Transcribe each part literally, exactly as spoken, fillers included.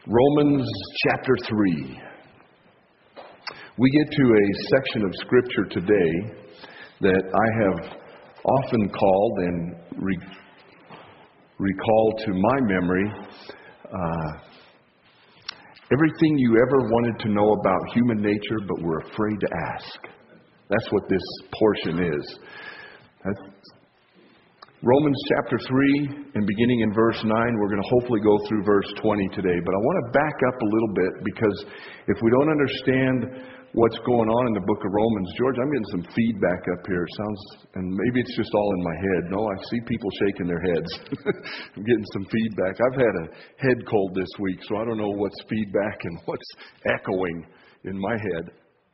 Romans chapter three. We get to a section of Scripture today that I have often called and re- recalled to my memory uh, everything you ever wanted to know about human nature but were afraid to ask. That's what this portion is. That's Romans chapter three, and beginning in verse nine, we're going to hopefully go through verse twenty today. But I want to back up a little bit, because if we don't understand what's going on in the book of Romans, George, I'm getting some feedback up here. It sounds, and maybe it's just all in my head. No, I see people shaking their heads. I'm getting some feedback. I've had a head cold this week, so I don't know what's feedback and what's echoing in my head.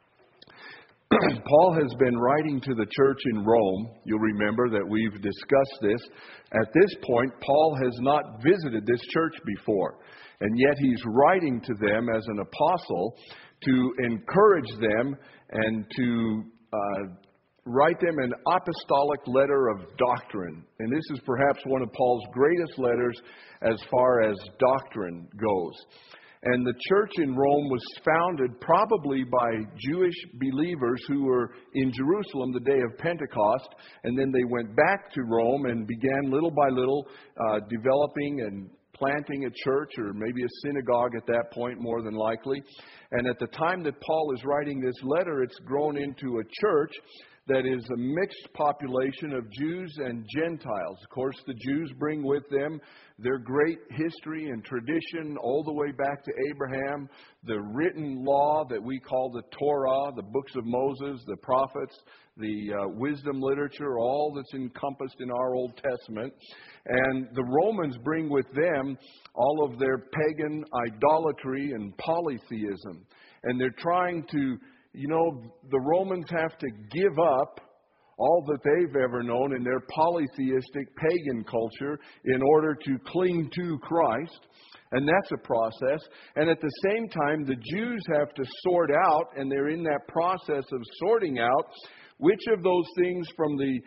Paul has been writing to the church in Rome. You'll remember that we've discussed this. At this point, Paul has not visited this church before, and yet he's writing to them as an apostle to encourage them and to uh, write them an apostolic letter of doctrine. And this is perhaps one of Paul's greatest letters as far as doctrine goes. And the church in Rome was founded probably by Jewish believers who were in Jerusalem the day of Pentecost. And then they went back to Rome and began little by little uh, developing and planting a church, or maybe a synagogue at that point, more than likely. And at the time that Paul is writing this letter, it's grown into a church that is a mixed population of Jews and Gentiles. Of course, the Jews bring with them their great history and tradition all the way back to Abraham, the written law that we call the Torah, the books of Moses, the prophets, the uh, wisdom literature, all that's encompassed in our Old Testament. And the Romans bring with them all of their pagan idolatry and polytheism. And they're trying to You know, the Romans have to give up all that they've ever known in their polytheistic pagan culture in order to cling to Christ. And that's a process. And at the same time, the Jews have to sort out, and they're in that process of sorting out, which of those things from the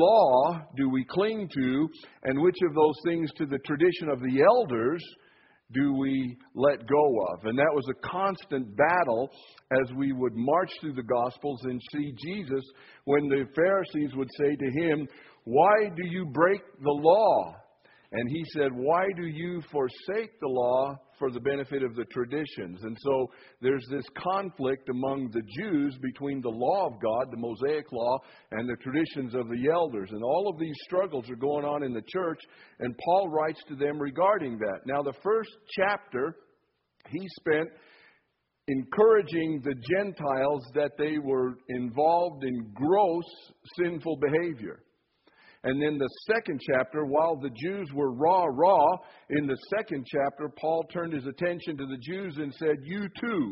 law do we cling to, and which of those things to the tradition of the elders do we let go of? And that was a constant battle as we would march through the Gospels and see Jesus when the Pharisees would say to him, "Why do you break the law?" And he said, "Why do you forsake the law for the benefit of the traditions?" And so there's this conflict among the Jews between the law of God, the Mosaic law, and the traditions of the elders. And all of these struggles are going on in the church, and Paul writes to them regarding that. Now, the first chapter, he spent encouraging the Gentiles that they were involved in gross sinful behavior. And then the second chapter, while the Jews were raw, raw, in the second chapter, Paul turned his attention to the Jews and said, "You too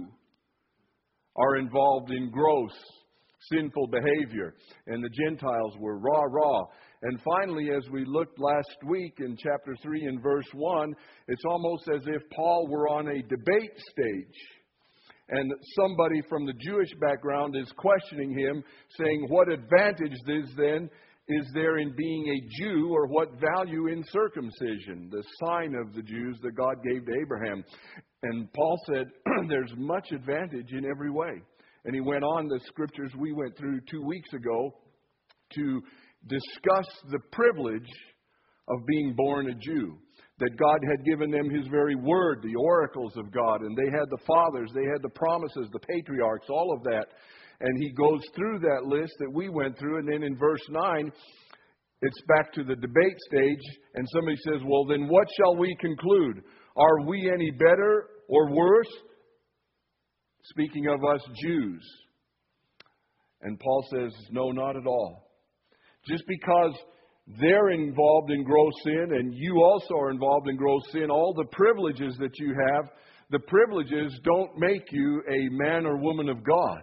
are involved in gross sinful behavior." And the Gentiles were raw, raw. And finally, as we looked last week in chapter three and verse one, it's almost as if Paul were on a debate stage. And somebody from the Jewish background is questioning him, saying, "What advantage is then is there in being a Jew, or what value in circumcision, the sign of the Jews that God gave to Abraham?" And Paul said, there's much advantage in every way. And he went on the scriptures we went through two weeks ago to discuss the privilege of being born a Jew. That God had given them His very word, the oracles of God, and they had the fathers, they had the promises, the patriarchs, all of that. And he goes through that list that we went through, and then in verse nine, it's back to the debate stage, and somebody says, "Well, then what shall we conclude? Are we any better or worse?" Speaking of us Jews. And Paul says, no, not at all. Just because they're involved in gross sin, and you also are involved in gross sin, all the privileges that you have, the privileges don't make you a man or woman of God.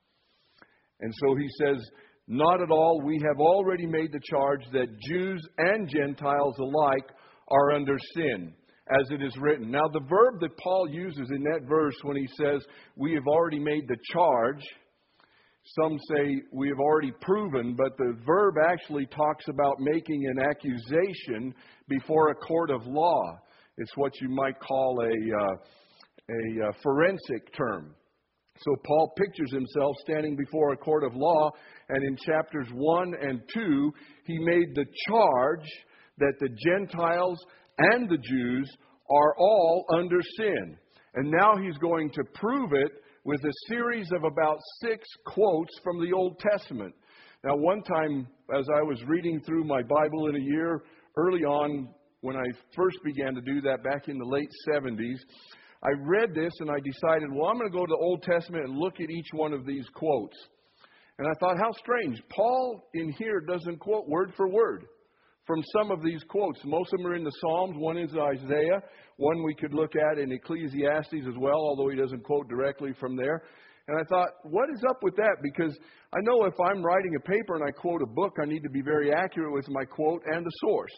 And so he says, not at all. We have already made the charge that Jews and Gentiles alike are under sin, as it is written. Now, the verb that Paul uses in that verse when he says, we have already made the charge, some say we have already proven, but the verb actually talks about making an accusation before a court of law. It's what you might call a uh, a uh, forensic term. So Paul pictures himself standing before a court of law, and in chapters one and two, he made the charge that the Gentiles and the Jews are all under sin. And now he's going to prove it with a series of about six quotes from the Old Testament. Now, one time, as I was reading through my Bible in a year, early on, when I first began to do that back in the late seventies, I read this and I decided, well, I'm going to go to the Old Testament and look at each one of these quotes. And I thought, how strange. Paul in here doesn't quote word for word from some of these quotes. Most of them are in the Psalms. One is Isaiah. One we could look at in Ecclesiastes as well, although he doesn't quote directly from there. And I thought, what is up with that? Because I know if I'm writing a paper and I quote a book, I need to be very accurate with my quote and the source.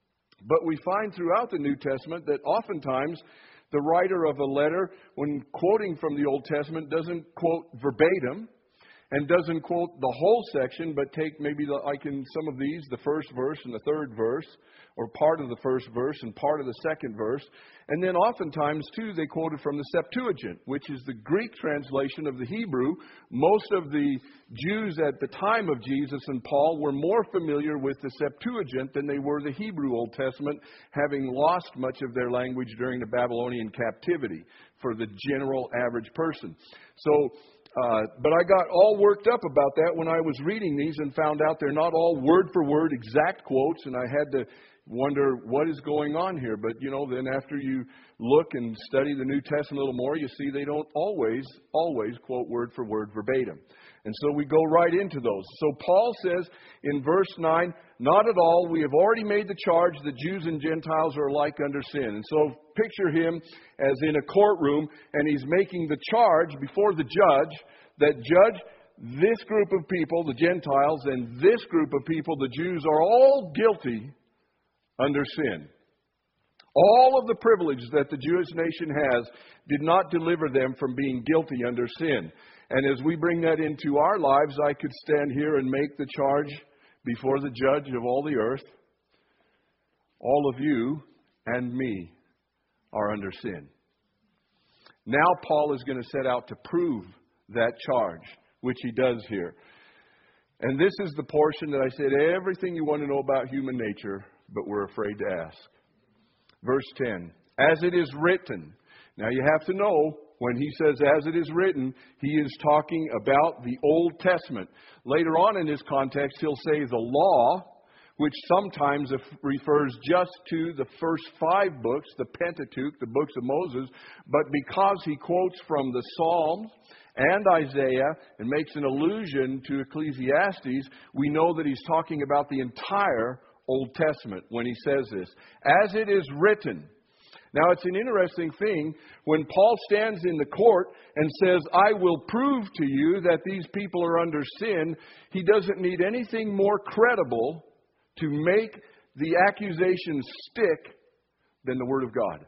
But we find throughout the New Testament that oftentimes the writer of a letter, when quoting from the Old Testament, doesn't quote verbatim and doesn't quote the whole section, but take maybe, the, like in some of these, the first verse and the third verse, or part of the first verse and part of the second verse. And then oftentimes, too, they quoted from the Septuagint, which is the Greek translation of the Hebrew. Most of the Jews at the time of Jesus and Paul were more familiar with the Septuagint than they were the Hebrew Old Testament, having lost much of their language during the Babylonian captivity for the general average person. So, uh, but I got all worked up about that when I was reading these and found out they're not all word for word exact quotes, and I had to wonder what is going on here. But, you know, then after you look and study the New Testament a little more, you see they don't always, always quote word for word verbatim. And so we go right into those. So Paul says in verse nine, not at all, we have already made the charge that Jews and Gentiles are alike under sin. And so picture him as in a courtroom, and he's making the charge before the judge that, judge, this group of people, the Gentiles, and this group of people, the Jews, are all guilty under sin. All of the privilege that the Jewish nation has did not deliver them from being guilty under sin. And as we bring that into our lives, I could stand here and make the charge before the judge of all the earth. All of you and me are under sin. Now Paul is going to set out to prove that charge, which he does here. And this is the portion that I said, everything you want to know about human nature, but we're afraid to ask. Verse ten, as it is written. Now you have to know, when he says as it is written, he is talking about the Old Testament. Later on in his context, he'll say the law, which sometimes refers just to the first five books, the Pentateuch, the books of Moses. But because he quotes from the Psalms and Isaiah and makes an allusion to Ecclesiastes, we know that he's talking about the entire Old Testament when he says this. As it is written. Now, it's an interesting thing when Paul stands in the court and says, I will prove to you that these people are under sin. He doesn't need anything more credible to make the accusation stick than the Word of God.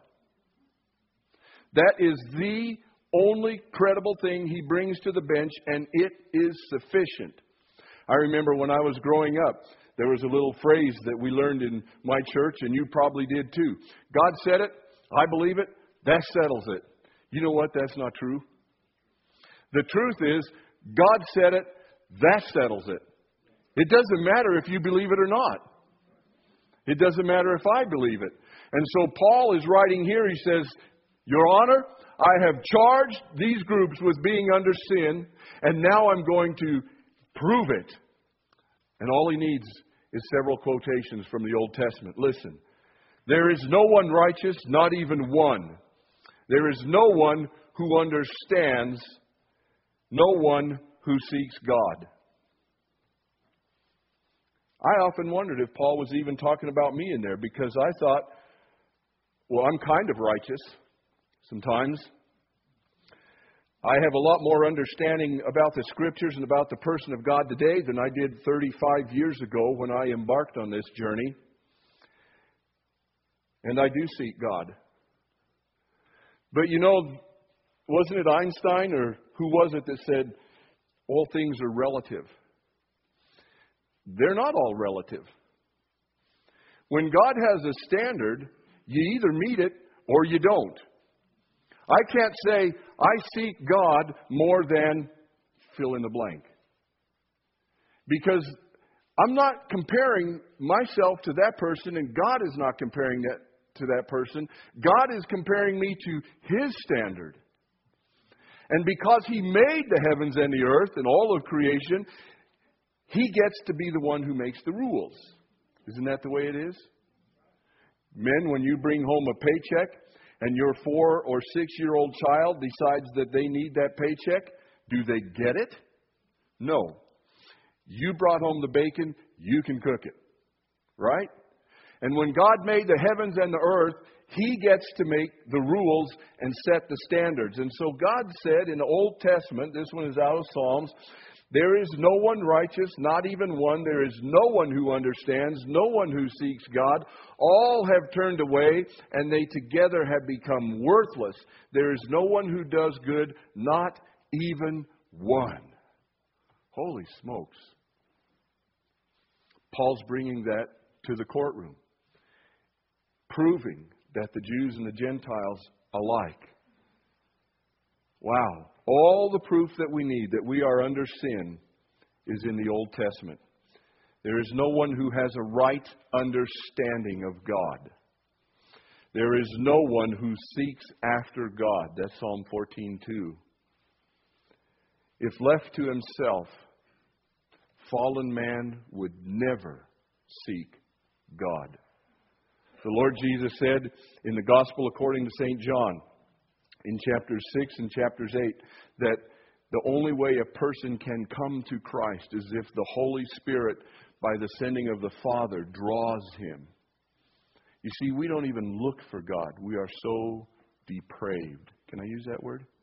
That is the only credible thing he brings to the bench, and it is sufficient. I remember when I was growing up, there was a little phrase that we learned in my church, and you probably did too. God said it, I believe it, that settles it. You know what? That's not true. The truth is, God said it, that settles it. It doesn't matter if you believe it or not. It doesn't matter if I believe it. And so Paul is writing here, he says, Your Honor, I have charged these groups with being under sin, and now I'm going to prove it. And all he needs is several quotations from the Old Testament. Listen, there is no one righteous, not even one. There is no one who understands, no one who seeks God. I often wondered if Paul was even talking about me in there, because I thought, well, I'm kind of righteous sometimes. I have a lot more understanding about the Scriptures and about the person of God today than I did thirty-five years ago when I embarked on this journey. And I do seek God. But you know, wasn't it Einstein or who was it that said, all things are relative? They're not all relative. When God has a standard, you either meet it or you don't. I can't say, I seek God more than fill in the blank. Because I'm not comparing myself to that person, and God is not comparing that to that person. God is comparing me to His standard. And because He made the heavens and the earth and all of creation, He gets to be the one who makes the rules. Isn't that the way it is? Men, when you bring home a paycheck and your four or six-year-old child decides that they need that paycheck, do they get it? No. You brought home the bacon, you can cook it. Right? And when God made the heavens and the earth, He gets to make the rules and set the standards. And so God said in the Old Testament, this one is out of Psalms, there is no one righteous, not even one. There is no one who understands, no one who seeks God. All have turned away, and they together have become worthless. There is no one who does good, not even one. Holy smokes. Paul's bringing that to the courtroom, proving that the Jews and the Gentiles alike. Wow. All the proof that we need that we are under sin is in the Old Testament. There is no one who has a right understanding of God. There is no one who seeks after God. That's Psalm fourteen two. If left to himself, fallen man would never seek God. The Lord Jesus said in the Gospel according to Saint John, in chapters six and chapters eight, that the only way a person can come to Christ is if the Holy Spirit, by the sending of the Father, draws him. You see, we don't even look for God. We are so depraved. Can I use that word?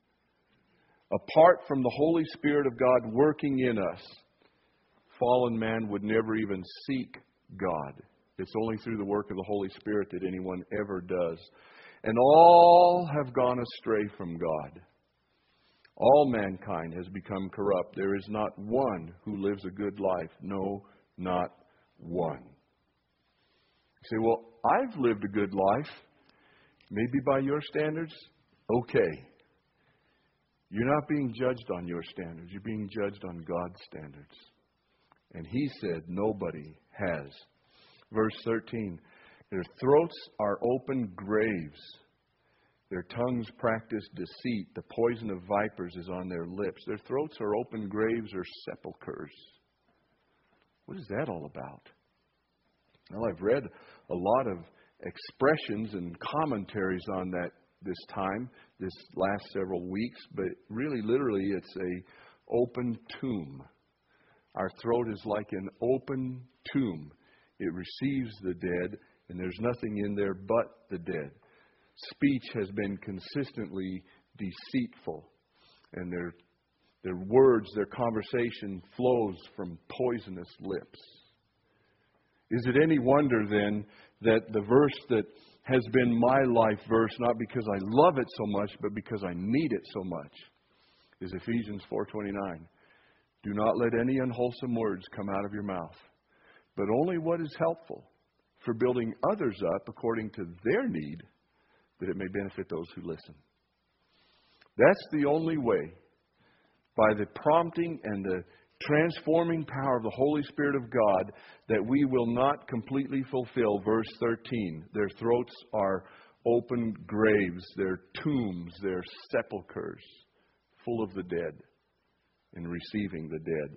Apart from the Holy Spirit of God working in us, fallen man would never even seek God. It's only through the work of the Holy Spirit that anyone ever does. And all have gone astray from God. All mankind has become corrupt. There is not one who lives a good life. No, not one. You say, well, I've lived a good life. Maybe by your standards. Okay. You're not being judged on your standards. You're being judged on God's standards. And He said nobody has. Verse thirteen. Their throats are open graves. Their tongues practice deceit. The poison of vipers is on their lips. Their throats are open graves or sepulchres. What is that all about? Well, I've read a lot of expressions and commentaries on that this time, this last several weeks, but really, literally, it's a open tomb. Our throat is like an open tomb. It receives the dead, and there's nothing in there but the dead. Speech has been consistently deceitful, and their, their words, their conversation flows from poisonous lips. Is it any wonder then that the verse that has been my life verse, not because I love it so much, but because I need it so much, is Ephesians four twenty-nine. Do not let any unwholesome words come out of your mouth, but only what is helpful for building others up according to their need, that it may benefit those who listen. That's the only way, by the prompting and the transforming power of the Holy Spirit of God, that we will not completely fulfill verse thirteen. Their throats are open graves, their tombs, their sepulchres, full of the dead and receiving the dead.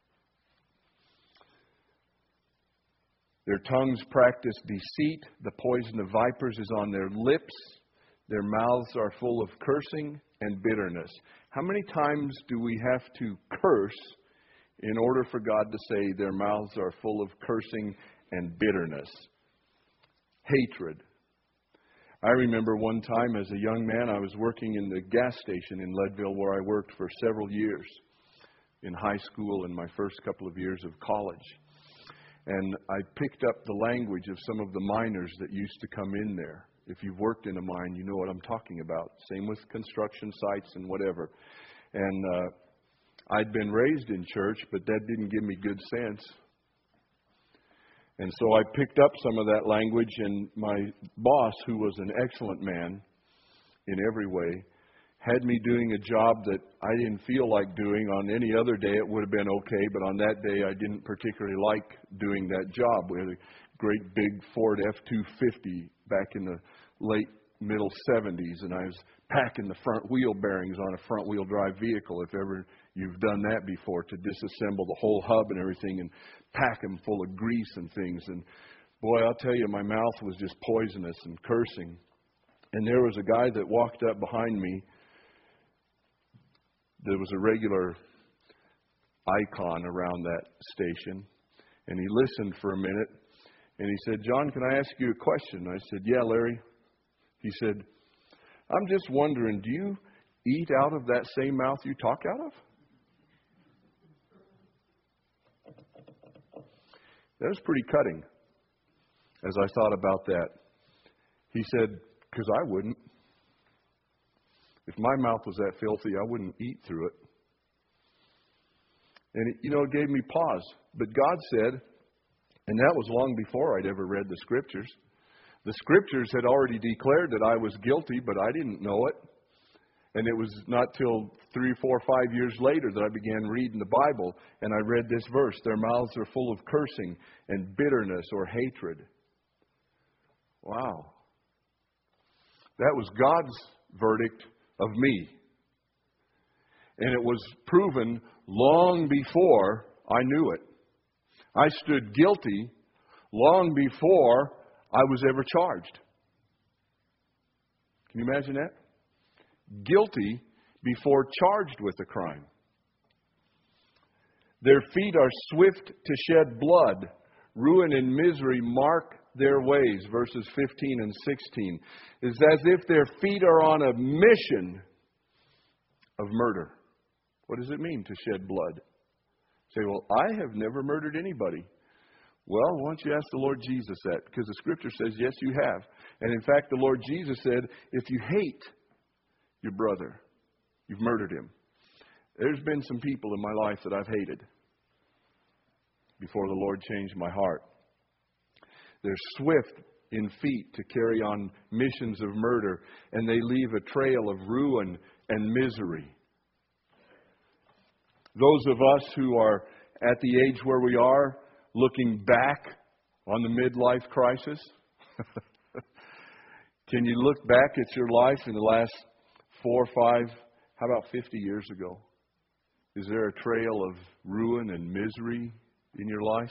Their tongues practice deceit. The poison of vipers is on their lips. Their mouths are full of cursing and bitterness. How many times do we have to curse in order for God to say their mouths are full of cursing and bitterness? Hatred. I remember one time as a young man, I was working in the gas station in Leadville where I worked for several years in high school and my first couple of years of college. And I picked up the language of some of the miners that used to come in there. If you've worked in a mine, you know what I'm talking about. Same with construction sites and whatever. And uh, I'd been raised in church, but that didn't give me good sense. And so I picked up some of that language, and my boss, who was an excellent man, in every way, had me doing a job that I didn't feel like doing. On any other day it would have been okay, but on that day I didn't particularly like doing that job. We had a great big Ford F two fifty back in the late middle seventies, and I was packing the front wheel bearings on a front wheel drive vehicle, if ever you've done that before, to disassemble the whole hub and everything and pack them full of grease and things. And boy, I'll tell you, my mouth was just poisonous and cursing. And there was a guy that walked up behind me. There was a regular icon around that station, and he listened for a minute, and he said, "John, can I ask you a question?" I said, "Yeah, Larry." He said, "I'm just wondering, do you eat out of that same mouth you talk out of?" That was pretty cutting as I thought about that. He said, "Because I wouldn't. If my mouth was that filthy, I wouldn't eat through it." And, it, you know, it gave me pause. But God said, and that was long before I'd ever read the Scriptures. The Scriptures had already declared that I was guilty, but I didn't know it. And it was not till three, four, five years later that I began reading the Bible, and I read this verse: "Their mouths are full of cursing and bitterness or hatred." Wow. That was God's verdict of me. And it was proven long before I knew it. I stood guilty long before I was ever charged. Can you imagine that? Guilty before charged with a crime. "Their feet are swift to shed blood. Ruin and misery mark their ways," verses fifteen and sixteen. It's as if their feet are on a mission of murder. What does it mean to shed blood? Say, "Well, I have never murdered anybody." Well, why don't you ask the Lord Jesus that? Because the Scripture says, yes, you have. And in fact, the Lord Jesus said, if you hate your brother, you've murdered him. There's been some people in my life that I've hated before the Lord changed my heart. They're swift in feet to carry on missions of murder, and they leave a trail of ruin and misery. Those of us who are at the age where we are, looking back on the midlife crisis, can you look back at your life in the last four, five, how about fifty years ago? Is there a trail of ruin and misery in your life?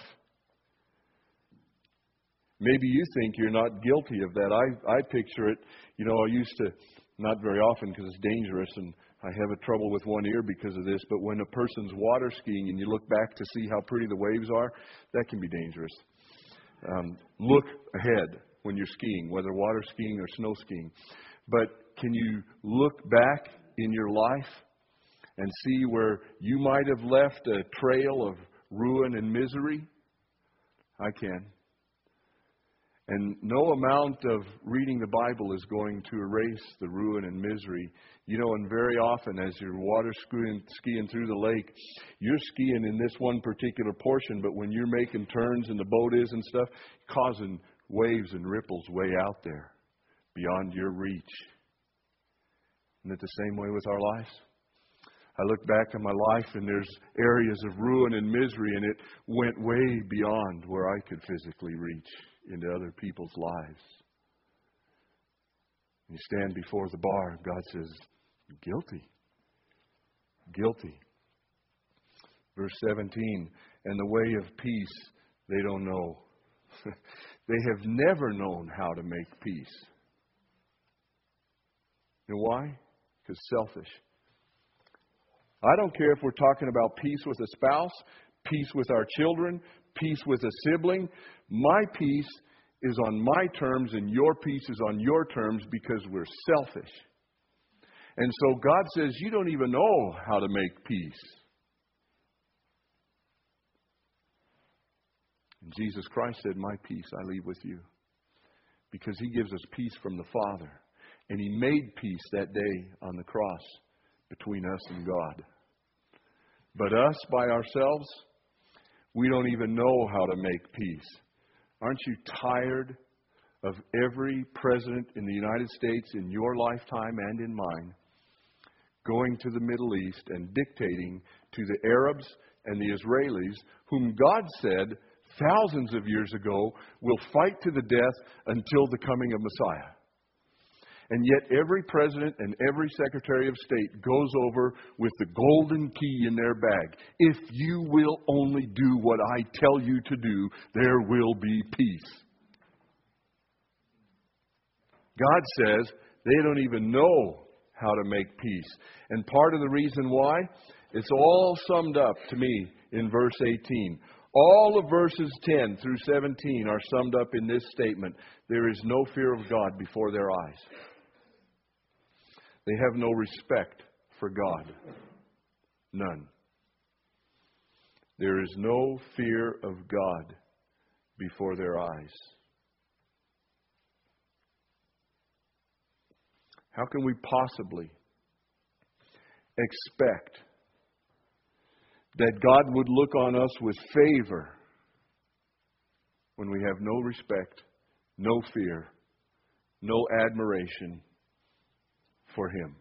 Maybe you think you're not guilty of that. I, I picture it, you know, I used to, not very often because it's dangerous and I have a trouble with one ear because of this, but when a person's water skiing and you look back to see how pretty the waves are, that can be dangerous. Um, look ahead when you're skiing, whether water skiing or snow skiing. But can you look back in your life and see where you might have left a trail of ruin and misery? I can. And no amount of reading the Bible is going to erase the ruin and misery. You know, and very often as you're water skiing, skiing through the lake, you're skiing in this one particular portion, but when you're making turns and the boat is and stuff, causing waves and ripples way out there beyond your reach. Isn't it the same way with our lives? I look back on my life and there's areas of ruin and misery, and it went way beyond where I could physically reach into other people's lives. You stand before the bar and God says, guilty. Guilty. Verse seventeen, and the way of peace they don't know. They have never known how to make peace. You know why? Because selfish. I don't care if we're talking about peace with a spouse, peace with our children, peace with a sibling. My peace is on my terms and your peace is on your terms because we're selfish. And so God says, you don't even know how to make peace. And Jesus Christ said, my peace I leave with you. Because He gives us peace from the Father. And He made peace that day on the cross between us and God. But us by ourselves, we don't even know how to make peace. Aren't you tired of every president in the United States in your lifetime and in mine going to the Middle East and dictating to the Arabs and the Israelis, whom God said thousands of years ago will fight to the death until the coming of Messiah. And yet every president and every secretary of state goes over with the golden key in their bag. If you will only do what I tell you to do, there will be peace. God says they don't even know how to make peace. And part of the reason why, it's all summed up to me in verse eighteen. All of verses ten through seventeen are summed up in this statement. There is no fear of God before their eyes. They have no respect for God. None. There is no fear of God before their eyes. How can we possibly expect that God would look on us with favor when we have no respect, no fear, no admiration for Him?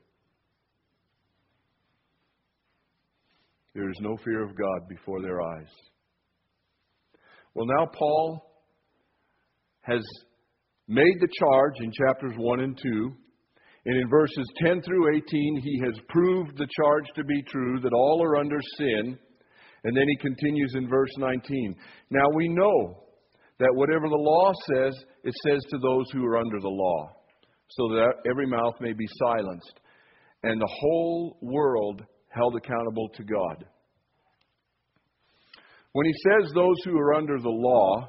There is no fear of God before their eyes. Well, now Paul has made the charge in chapters one and two. And in verses ten through eighteen, he has proved the charge to be true, that all are under sin. And then he continues in verse nineteen. Now we know that whatever the law says, it says to those who are under the law, so that every mouth may be silenced, and the whole world held accountable to God. When he says those who are under the law,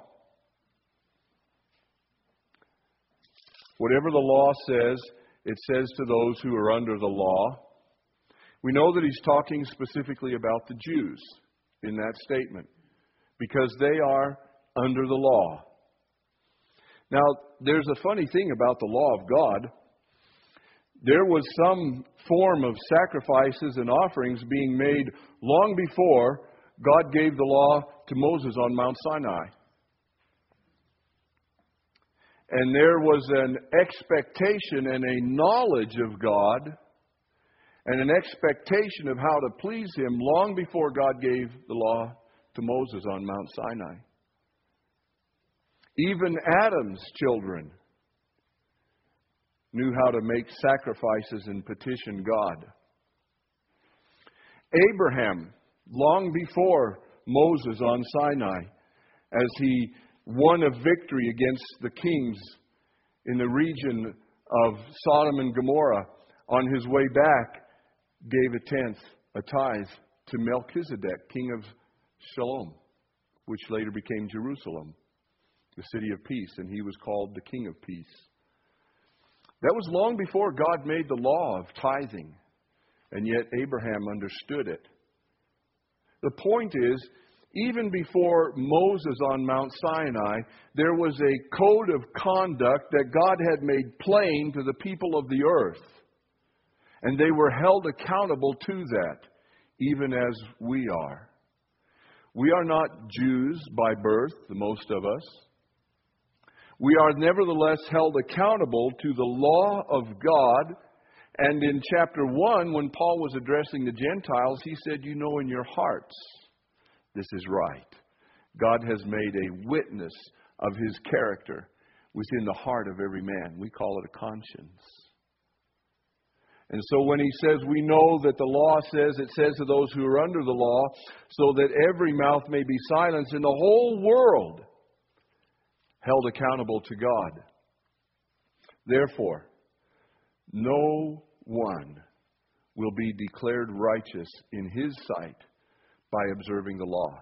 whatever the law says, it says to those who are under the law. We know that he's talking specifically about the Jews in that statement, because they are under the law. Now, there's a funny thing about the law of God. There was some form of sacrifices and offerings being made long before God gave the law to Moses on Mount Sinai. And there was an expectation and a knowledge of God and an expectation of how to please Him long before God gave the law to Moses on Mount Sinai. Even Adam's children knew how to make sacrifices and petition God. Abraham, long before Moses on Sinai, as he won a victory against the kings in the region of Sodom and Gomorrah, on his way back, gave a tenth, a tithe, to Melchizedek, king of Shalom, which later became Jerusalem, the city of peace, and he was called the King of Peace. That was long before God made the law of tithing, and yet Abraham understood it. The point is, even before Moses on Mount Sinai, there was a code of conduct that God had made plain to the people of the earth. And they were held accountable to that, even as we are. We are not Jews by birth, the most of us. We are nevertheless held accountable to the law of God. And in chapter one, when Paul was addressing the Gentiles, he said, you know in your hearts, this is right. God has made a witness of His character within the heart of every man. We call it a conscience. And so when he says, we know that the law says, it says to those who are under the law, so that every mouth may be silenced, and the whole world held accountable to God. Therefore, no one will be declared righteous in His sight by observing the law.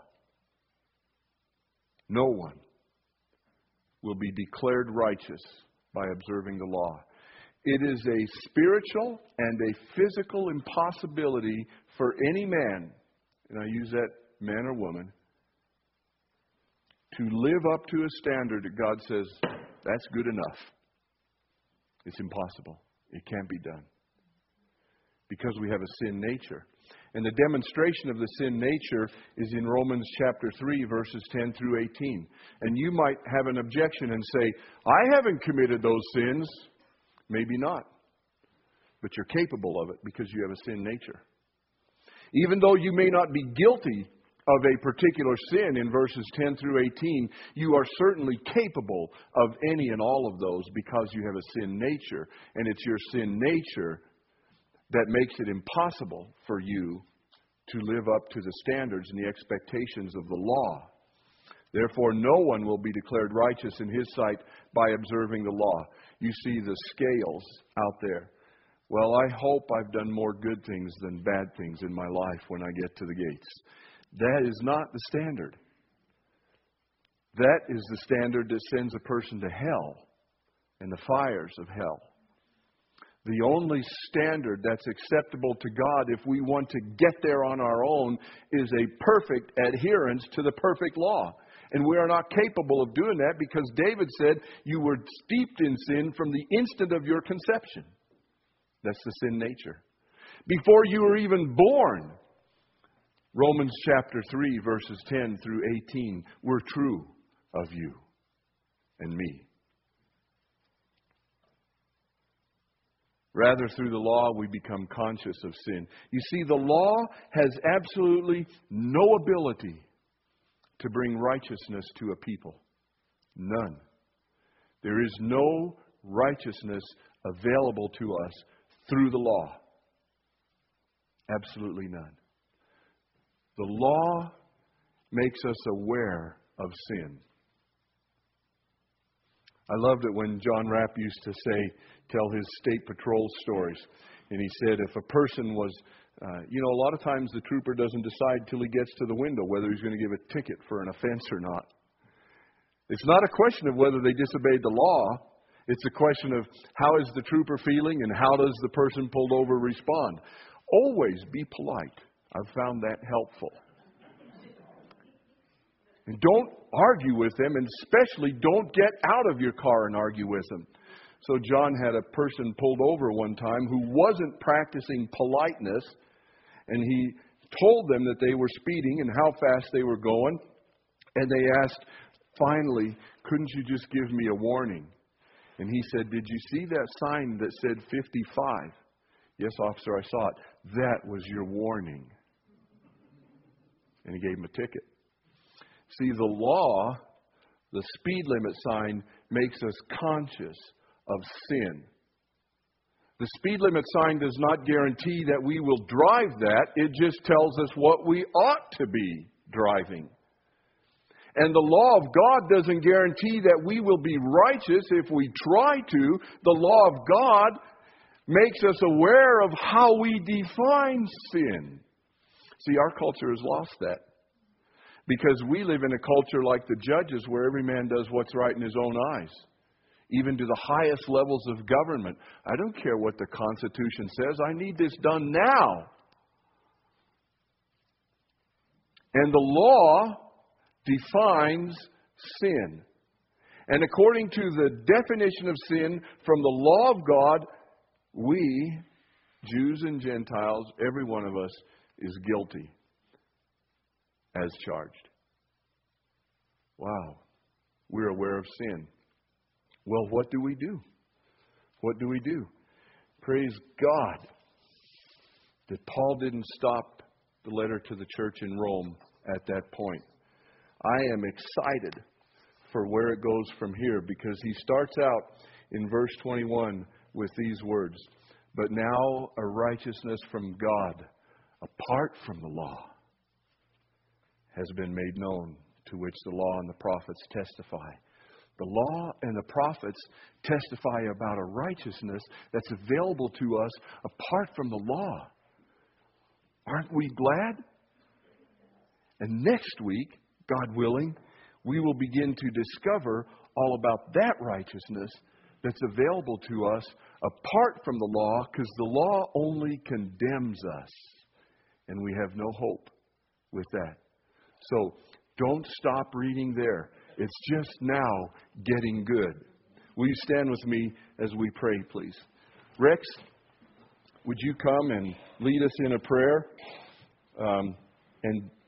No one will be declared righteous by observing the law. It is a spiritual and a physical impossibility for any man, and I use that man or woman, to live up to a standard that God says, that's good enough. It's impossible. It can't be done. because we have a sin nature. And the demonstration of the sin nature is in Romans chapter three, verses ten through eighteen. And you might have an objection and say, I haven't committed those sins. Maybe not. But you're capable of it because you have a sin nature. Even though you may not be guilty of a particular sin in verses ten through eighteen, you are certainly capable of any and all of those because you have a sin nature. And it's your sin nature that makes it impossible for you to live up to the standards and the expectations of the law. Therefore, no one will be declared righteous in his sight by observing the law. You see the scales out there. Well, I hope I've done more good things than bad things in my life when I get to the gates. That is not the standard. That is the standard that sends a person to hell and the fires of hell. The only standard that's acceptable to God if we want to get there on our own is a perfect adherence to the perfect law. And we are not capable of doing that because David said you were steeped in sin from the instant of your conception. That's the sin nature. Before you were even born, Romans chapter three, verses ten through eighteen were true of you and me. Rather, through the law, we become conscious of sin. You see, the law has absolutely no ability to bring righteousness to a people. None. There is no righteousness available to us through the law. Absolutely none. The law makes us aware of sin. I loved it when John Rapp used to say, tell his state patrol stories. And he said if a person was, uh, you know, a lot of times the trooper doesn't decide till he gets to the window whether he's going to give a ticket for an offense or not. It's not a question of whether they disobeyed the law. It's a question of how is the trooper feeling and how does the person pulled over respond. Always be polite. I've found that helpful. And don't argue with them, and especially don't get out of your car and argue with them. So John had a person pulled over one time who wasn't practicing politeness, and he told them that they were speeding and how fast they were going. And they asked, finally, couldn't you just give me a warning? And he said, did you see that sign that said fifty-five? Yes, officer, I saw it. That was your warning. And he gave him a ticket. See, the law, the speed limit sign, makes us conscious of sin. The speed limit sign does not guarantee that we will drive that. It just tells us what we ought to be driving. And the law of God doesn't guarantee that we will be righteous if we try to. The law of God makes us aware of how we define sin. See, our culture has lost that. Because we live in a culture like the judges where every man does what's right in his own eyes. Even to the highest levels of government. I don't care what the Constitution says. I need this done now. And the law defines sin. And according to the definition of sin from the law of God, we, Jews and Gentiles, every one of us is guilty as charged. Wow. We're aware of sin. Well, what do we do? What do we do? Praise God that Paul didn't stop the letter to the church in Rome at that point. I am excited for where it goes from here because he starts out in verse twenty-one with these words, but now a righteousness from God apart from the law has been made known, to which the law and the prophets testify. The law and the prophets testify about a righteousness that's available to us apart from the law. Aren't we glad? And next week, God willing, we will begin to discover all about that righteousness that's available to us apart from the law, because the law only condemns us. And we have no hope with that. So don't stop reading there. It's just now getting good. Will you stand with me as we pray, please? Rex, would you come and lead us in a prayer? Um, and